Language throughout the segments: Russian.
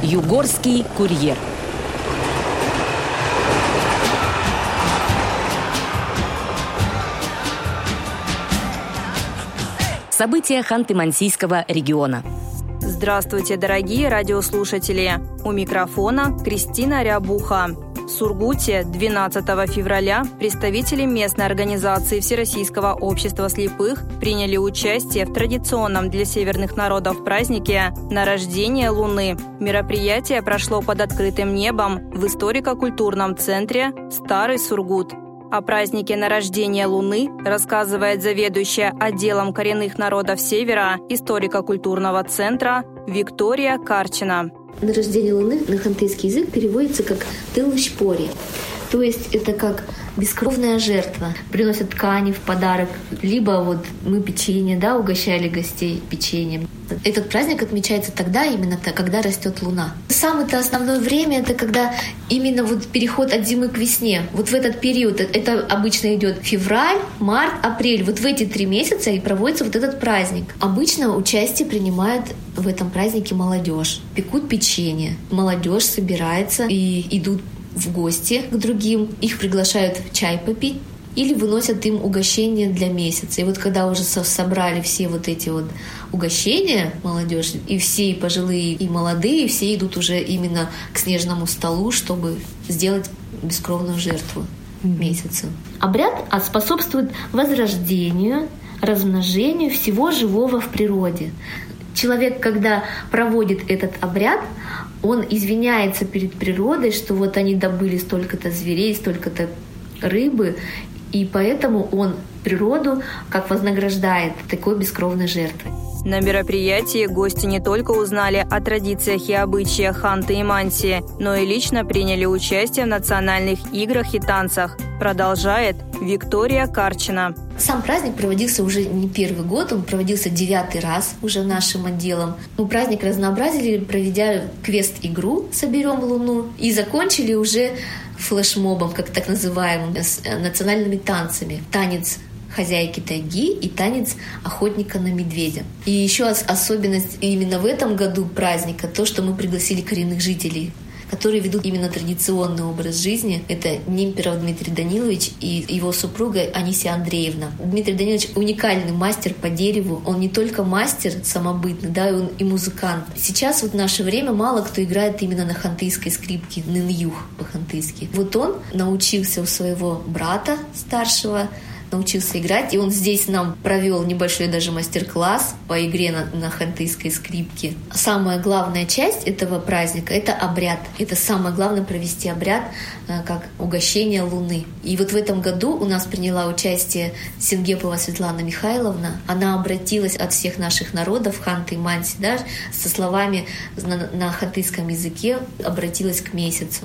Югорский курьер. События Ханты-Мансийского региона. Здравствуйте, дорогие радиослушатели! У микрофона Кристина Рябуха. В Сургуте 12 февраля представители местной организации Всероссийского общества слепых приняли участие в традиционном для северных народов празднике «Нарождение Луны». Мероприятие прошло под открытым небом в историко-культурном центре «Старый Сургут». О празднике «Нарождение Луны» рассказывает заведующая отделом коренных народов Севера историко-культурного центра Виктория Карчина. Нарождение Луны на хантыйский язык переводится как «тылыш-пори». То есть это как бескровная жертва. Приносят ткани в подарок, либо мы печенье, угощали гостей печеньем. Этот праздник отмечается тогда, именно когда растет луна. Самое-то основное время — это когда именно переход от зимы к весне. В этот период, это обычно идет февраль, март, апрель. В эти 3 месяца и проводится этот праздник. Обычно участие принимает в этом празднике молодежь. Пекут печенье. Молодежь собирается и идут в гости к другим, их приглашают чай попить или выносят им угощения для месяца. И когда уже собрали все эти угощения, молодежь, и все, и пожилые, и молодые, все идут уже именно к снежному столу, чтобы сделать бескровную жертву месяцу. Обряд способствует возрождению, размножению всего живого в природе. Человек, когда проводит этот обряд, он извиняется перед природой, что они добыли столько-то зверей, столько-то рыбы, и поэтому он природу как вознаграждает такой бескровной жертвой. На мероприятии гости не только узнали о традициях и обычаях Ханты и Манси, но и лично приняли участие в национальных играх и танцах, продолжает Виктория Карчина. Сам праздник проводился уже не первый год, он проводился 9-й раз уже нашим отделом. Мы праздник разнообразили, проведя квест-игру «Соберем Луну» и закончили уже флешмобом, как так называемым, с национальными танцами. Танец хозяйки тайги и танец охотника на медведя. И еще особенность именно в этом году праздника то, что мы пригласили коренных жителей, которые ведут именно традиционный образ жизни. Это Немперов Дмитрий Данилович и его супруга Анисия Андреевна. Дмитрий Данилович уникальный мастер по дереву. Он не только мастер самобытный, он и музыкант. Сейчас в наше время мало кто играет именно на хантыйской скрипке, нынюх по-хантыйски. Он научился у своего брата старшего, научился играть, и он здесь нам провел небольшой даже мастер-класс по игре на хантыйской скрипке. Самая главная часть этого праздника — это обряд. Это самое главное — провести обряд как угощение Луны. И в этом году у нас приняла участие Сингепова Светлана Михайловна. Она обратилась от всех наших народов, Ханты и Манси, со словами на хантыйском языке, обратилась к месяцу.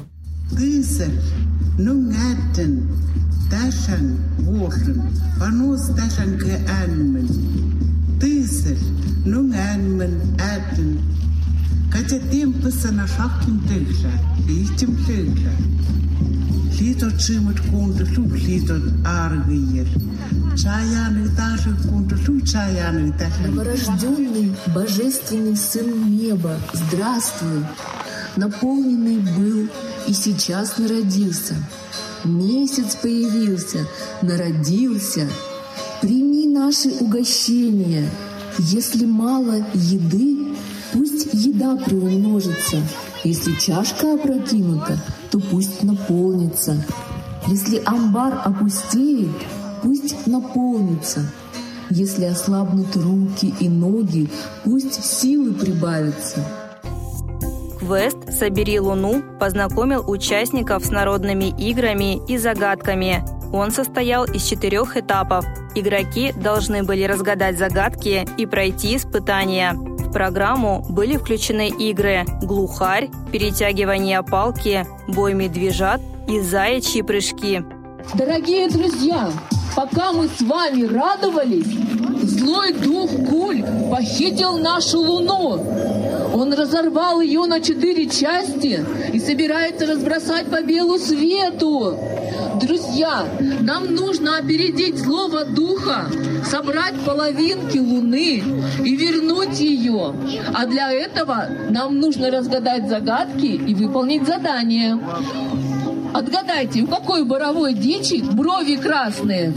Dashan wochen, panos dashan ke anmen, tysel, nung anmen aden, kaja tempo sana shakim tegla, ichim tegla. Lito chimut kundu lu, lito argir, chayanu dasha kundu lu, chayanu dasha. Новорожденный божественный сын неба, здравствуй, наполненный был и сейчас народился. Месяц появился, народился. Прими наши угощения. Если мало еды, пусть еда приумножится. Если чашка опрокинута, то пусть наполнится. Если амбар опустеет, пусть наполнится. Если ослабнут руки и ноги, пусть силы прибавятся. Квест «Собери Луну» познакомил участников с народными играми и загадками. Он состоял из 4 этапов. Игроки должны были разгадать загадки и пройти испытания. В программу были включены игры «Глухарь», «Перетягивание палки», «Бой медвежат» и «Заячьи прыжки». Дорогие друзья, пока мы с вами радовались, злой дух Куль похитил нашу Луну. Он разорвал ее на 4 части и собирается разбросать по белу свету. Друзья, нам нужно опередить злого духа, собрать половинки Луны и вернуть ее. А для этого нам нужно разгадать загадки и выполнить задание. Отгадайте, у какой боровой дичи брови красные?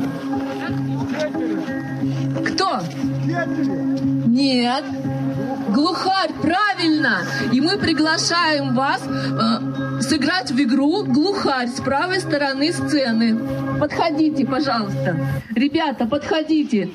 Кто? Нет. Глухарь, правильно! И мы приглашаем вас сыграть в игру «Глухарь» с правой стороны сцены. Подходите, пожалуйста. Ребята, подходите.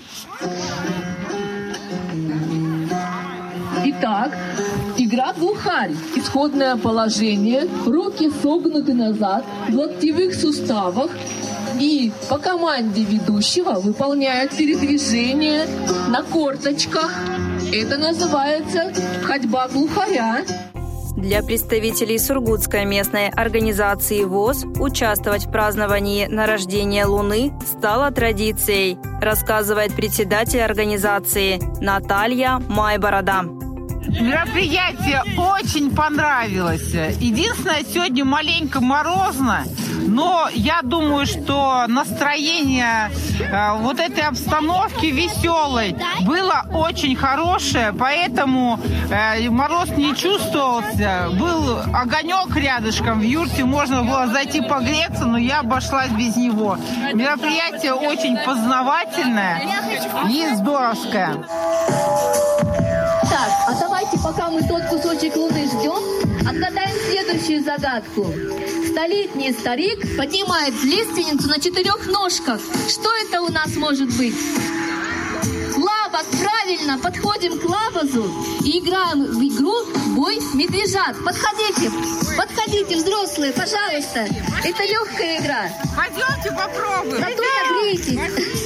Итак, игра «Глухарь». Исходное положение. Руки согнуты назад в локтевых суставах. И по команде ведущего выполняют передвижение на корточках. Это называется ходьба глухаря. Для представителей Сургутской местной организации ВОС участвовать в праздновании нарождения Луны стало традицией, рассказывает председатель организации Наталья Майборода. Мероприятие очень понравилось. Единственное, сегодня маленько морозно, но я думаю, что настроение вот этой обстановки веселой было очень хорошее, поэтому мороз не чувствовался. Был огонек рядышком, в юрте можно было зайти погреться, но я обошлась без него. Мероприятие очень познавательное и здоровское. Так, а давайте, пока мы тот кусочек Луны ждем, отгадаем следующую загадку. Столетний старик поднимает лиственницу на 4 ножках. Что это у нас может быть? Лабок, правильно, подходим к лабазу и играем в игру «Бой медвежат». Подходите, взрослые, пожалуйста. Это легкая игра. Пойдемте попробуем. Зато нагрейтесь.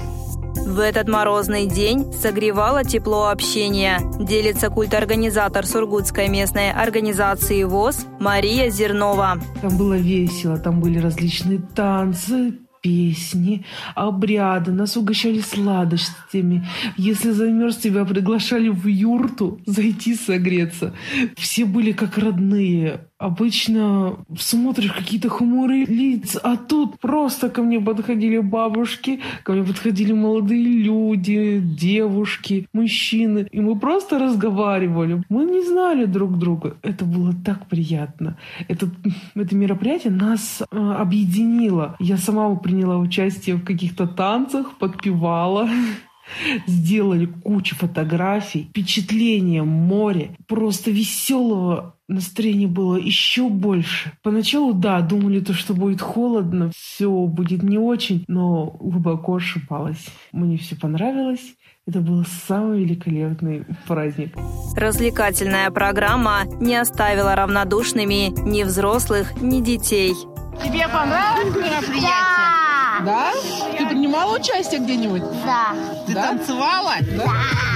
В этот морозный день согревало тепло общения, делится культорганизатор Сургутской местной организации ВОС Мария Зернова. Там было весело, там были различные танцы, песни, обряды, нас угощали сладостями. Если замерз, тебя приглашали в юрту зайти согреться. Все были как родные. Обычно смотришь какие-то хмурые лица, а тут просто ко мне подходили бабушки, ко мне подходили молодые люди, девушки, мужчины. И мы просто разговаривали. Мы не знали друг друга. Это было так приятно. Это мероприятие нас объединило. Я сама приняла участие в каких-то танцах, подпевала. Сделали кучу фотографий, впечатление, море. Просто веселого настроения было еще больше. Поначалу, да, думали, что будет холодно, все будет не очень, но глубоко ошибалась. Мне все понравилось. Это был самый великолепный праздник. Развлекательная программа не оставила равнодушными ни взрослых, ни детей. Тебе понравилось мероприятие? Да? Ты принимала участие где-нибудь? Да. Ты танцевала? Да.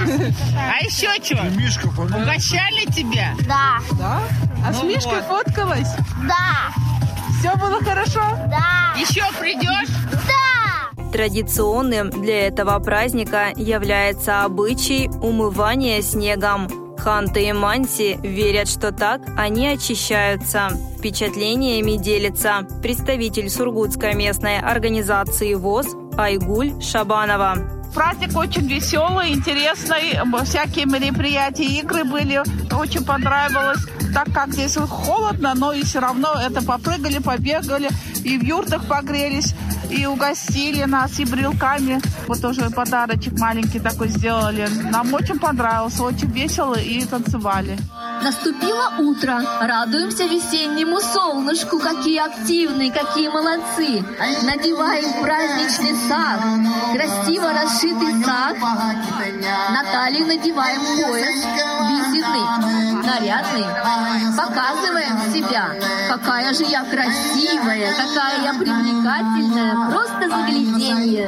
А еще что? Угощали тебя? Да. Да? А с Мишкой фоткалась? Да. Все было хорошо? Да. Еще придешь? Да. Традиционным для этого праздника является обычай умывания снегом. Ханты и манси верят, что так они очищаются. Впечатлениями делится представитель Сургутской местной организации ВОС Айгуль Шабанова. Праздник очень веселый, интересный, всякие мероприятия, игры были, очень понравилось. Так как здесь холодно, но и все равно это попрыгали, побегали, и в юртах погрелись, и угостили нас, и брелками. Вот тоже подарочек маленький такой сделали. Нам очень понравилось, очень весело и танцевали. Наступило утро. Радуемся весеннему солнышку. Какие активные, какие молодцы. Надеваем праздничный сак. Красиво расшитый сак. На талию надеваем пояс. Бисерный, нарядный. Показываем себя. Какая же я красивая, какая я привлекательная. Просто загляденье.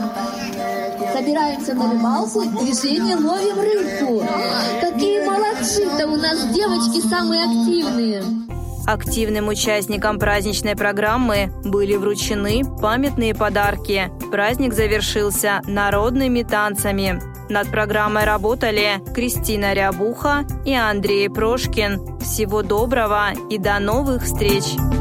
Собираемся на рыбалку, движение ловим рыбку. Какие молодцы-то у нас девочки самые активные. Активным участникам праздничной программы были вручены памятные подарки. Праздник завершился народными танцами. Над программой работали Кристина Рябуха и Андрей Прошкин. Всего доброго и до новых встреч!